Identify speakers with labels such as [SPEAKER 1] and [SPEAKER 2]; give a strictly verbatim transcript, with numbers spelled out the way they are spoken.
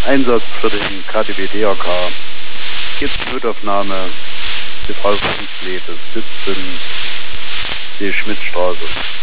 [SPEAKER 1] Einsatz für den K D W D R K. Jetzt Notaufnahme des Haushaltslebens siebzehn, die Schmidtstraße.